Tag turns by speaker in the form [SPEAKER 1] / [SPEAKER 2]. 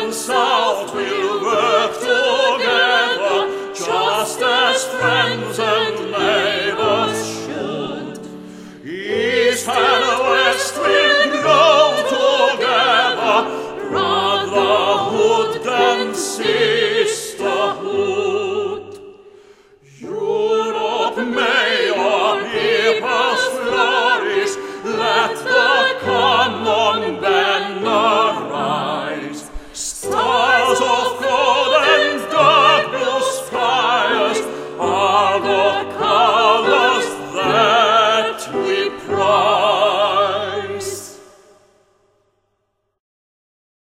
[SPEAKER 1] and south will work together, just as friends and neighbors should. East and west will grow together, brotherhood and sin.